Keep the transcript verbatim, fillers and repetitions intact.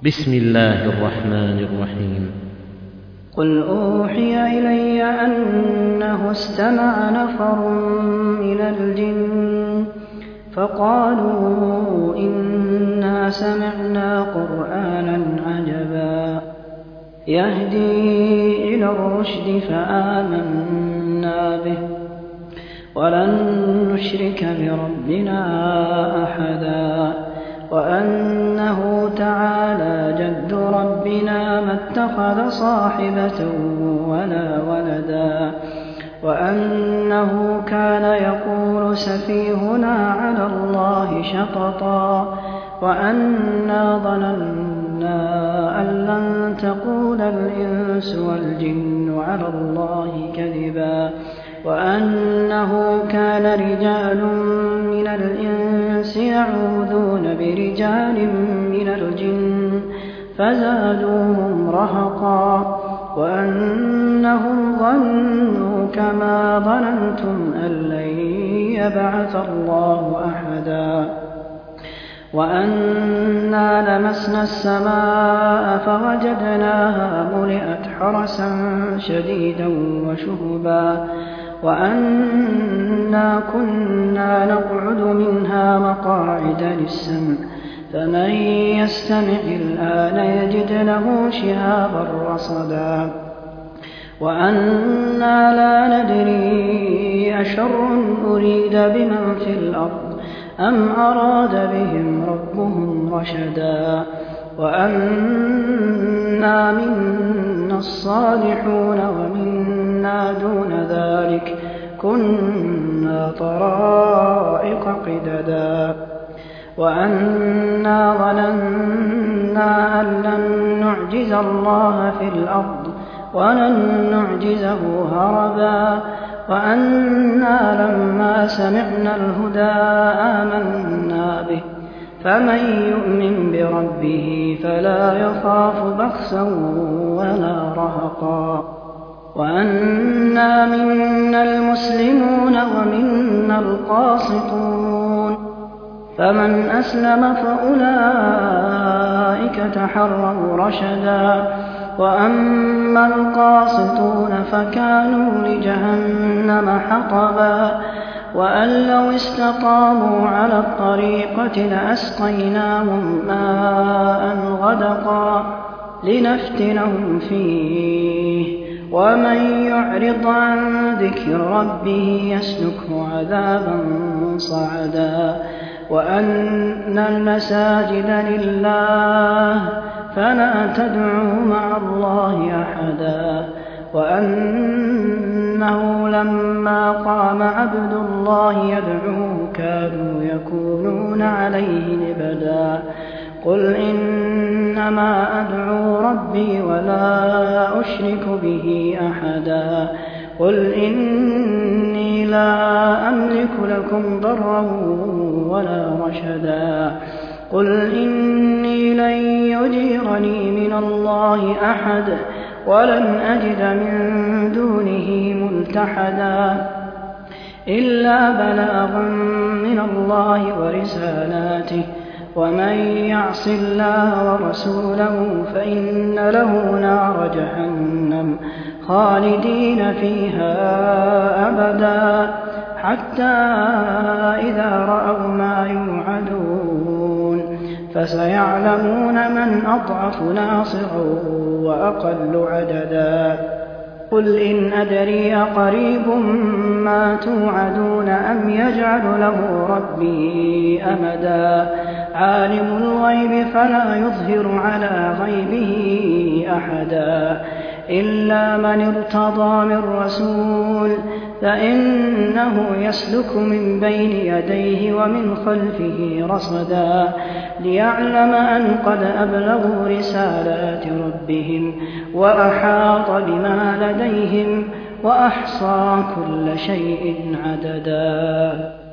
بسم الله الرحمن الرحيم. قل أوحي إلي أنه استمع نفر من الجن فقالوا إنا سمعنا قرآنا عجبا يهدي إلى الرشد فآمنا به ولن نشرك بربنا أحدا وأنه تعالى جد ربنا ما اتخذ صاحبة ولا ولدا وأنه كان يقول سفيهنا على الله شططا وأنا ظننا أن لن تقول الإنس والجن على الله كذبا وأنه كان رجال من الإنس يعوذون برجال من الجن فزادوهم رهقا وأنهم ظنوا كما ظننتم أن لن يبعث الله أحدا وأنا لمسنا السماء فوجدناها ملئت حرسا شديدا وشهبا وأنا كنا نقعد منها مقاعد للسمع فمن يستمع الآن يجد له شهابا رصدا وأنا لا ندري أشر أريد بمن في الأرض أم أراد بهم ربهم رشدا وأنا منا الصالحون ومنا دون ذلك كنا طرائق قددا وأنا ظننا أن لن نعجز الله في الأرض ولن نعجزه هربا وأنا لما سمعنا الهدى آمنا به فمن يؤمن بربه فلا يخاف بخسا ولا رهقا وأنا منا المسلمون ومنا القاسطون فمن أسلم فأولئك تحروا رشدا وأما القاسطون فكانوا لجهنم حطبا وأن لو استقاموا على الطريقة لأسقيناهم ماء غدقا لنفتنهم فيه ومن يعرض عن ذكر ربه يسلكه عذابا صعدا وأن المساجد لله فلا تدعوا مع الله أحدا وأنه لما قام عبد الله يدعوه كانوا يكونون عليه لبدا قل إنما أدعو ربي ولا أشرك به أحدا قل إني لا أملك لكم ضرا ولا رشدا قل إني لن يجيرني من الله أحد ولن أجد من دونه ملتحدا إلا بلاغا من الله ورسالاته ومن يعص الله ورسوله فإن له نار جهنم خالدين فيها أبدا حتى إذا رأوا ما يوعدون فسيعلمون من أضعف ناصرا وأقل عددا قل إن أدري أقريب ما توعدون أم يجعل له ربي أمدا عالم الغيب فلا يظهر على غيبه أحدا إلا من ارتضى من رسول فإنه يسلك من بين يديه ومن خلفه رصدا ليعلم أن قد أبلغوا رسالات ربهم وأحاط بما لديهم وأحصى كل شيء عددا.